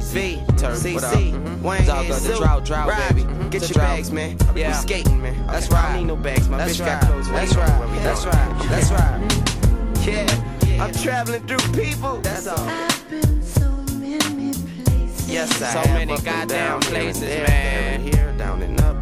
V, CC, Wayne, the drought, baby. Get your bags, man. We skating, man. That's right. I don't need no bags. My bitch got clothes. That's right. Yeah, I'm traveling through people. That's all. I've been so many places. Yes, I so have. many Up and goddamn down, places, here and man. there, here, down and up.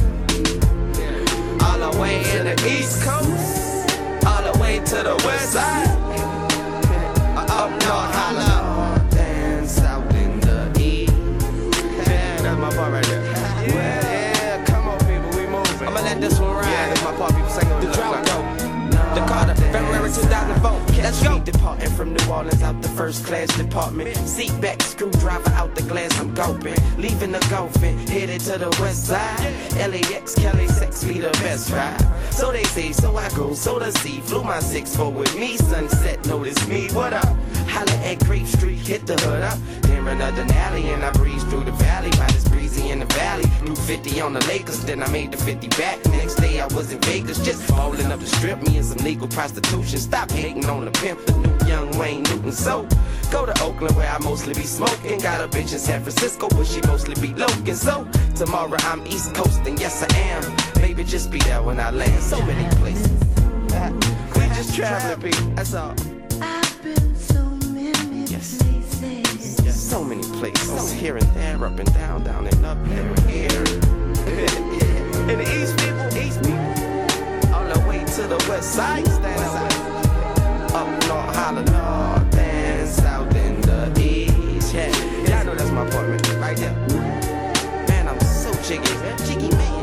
All the way in the East Coast, all the way to the West Side. Up north, holla, and south in the East. Yeah, that's my part right there. Yeah, come on, people, we moving. I'ma let this one ride. Yeah, that's my part. People sing on The drought, though. The Carter, February 2004. Let's go. Departing from New Orleans out the first class department. Seat back, screwdriver out the glass, I'm gulping. Leaving the golfing, headed to the west side. LAX, Kelly, sex be the best ride. So they say, so I go, so the sea. Flew my 6-4 with me, sunset, notice me, what up? Holla at Grape Street, hit the hood up. Then run up an alley and I breeze through the valley. By this breezy in the valley. Threw 50 on the Lakers, then I made the 50 back. Next day I was in Vegas, just falling up the strip. Me and some legal prostitution. Stop hating on the pimp, the new young Wayne Newton. So go to Oakland where I mostly be smoking. Got a bitch in San Francisco, but she mostly be loking. So tomorrow I'm East Coasting, yes I am. Baby, just be there when I land. So many places. We just traveling, people. That's all. I've been so many places. So many places. Here and there, up and down and up, there and here. And the East people. All the way to the West Side. Up north, holla north and south in the East. Yeah, y'all know that's my apartment right there. Man, I'm so jiggy man.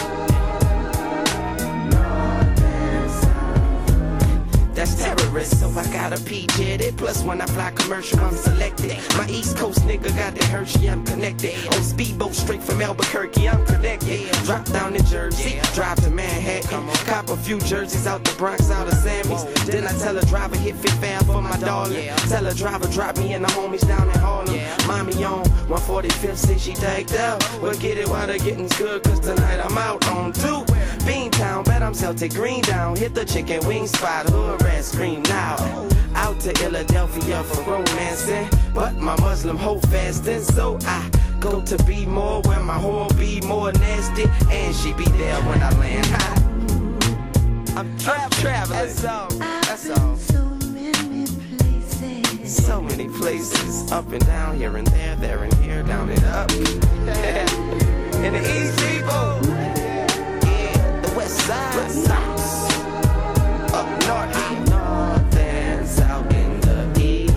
That's terrorist, so I got a P-jetted. Plus when I fly commercial, I'm selected. My East Coast nigga got that Hershey, I'm connected. On speedboat straight from Albuquerque, I'm connected. Drop down in Jersey, drive to Manhattan. Cop a few jerseys out the Bronx, out of Sammy's. Then I tell a driver hit Fifth Ave for my darling. Tell a driver drop me and the homies down in Harlem. Mommy on 145th, say she tagged out. We'll get it while the getting's good, cause tonight I'm out on 2 Beantown, bet I'm Celtic Green down. Hit the chicken wing spot, hood rat scream now. Out to Philadelphia for romancing, but my Muslim hoe fasting, so I go to be more where my whore be more nasty, and she be there when I land. I'm traveling. That's all. That's all. So many places. So many places, up and down, here and there and here, down and up. And the East people. West side, up north, north and south in the East.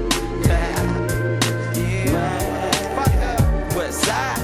West side,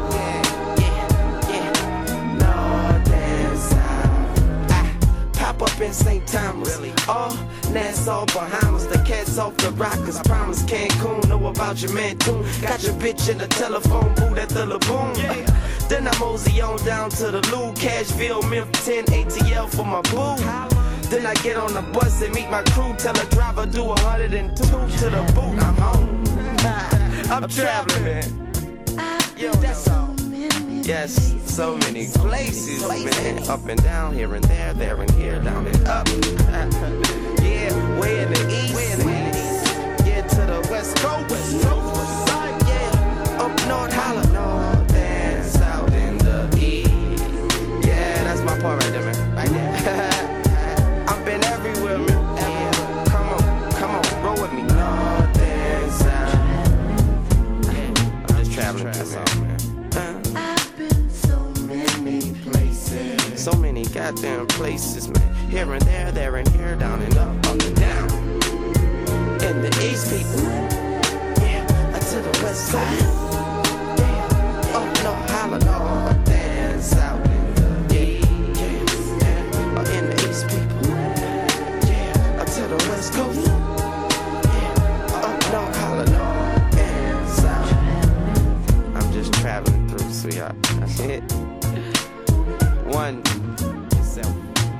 north and south. I pop up in St. Thomas, oh, Nassau, Bahamas. The cats off the rockers, promise Cancun. Know about your man too. Got your bitch in the telephone booth at the Laboon. Then I mosey on down to the Lou, Cashville, Memphis 10 ATL for my boo. Then I get on the bus and meet my crew. Tell the driver do 102 to the boot. I'm home. I'm traveling, man. Yo, that's all. Yes, so many places, man. Up and down, here and there and here, down and up. Yeah, way in the east. Yeah, to the West Coast. Yeah, up north, holla north and south in the East. Yeah, that's my part right there, man. Right there. I've been everywhere, man. Yeah. Come on, roll with me. North and south. Yeah, I'm just traveling, that's all, man. I've been so many places. So many goddamn places, man. Here and there and here, down and up and down. And the East people, yeah, to the West Side. Yeah, up north, holla north and south in the East. Yeah, in the East people, yeah, to the West Coast. Yeah, up north, holla north and south. I'm just traveling through, sweetheart. That's it. One yourself.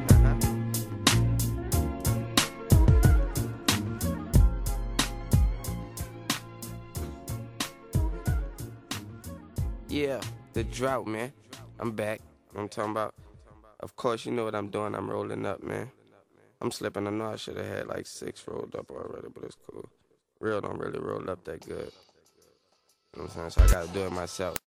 Yeah, the drought, man. I'm back. I'm talking about. Of course, you know what I'm doing. I'm rolling up, man. I'm slipping. I know I should have had like 6 rolled up already, but it's cool. Real don't really roll up that good. You know what I'm saying? So I gotta do it myself.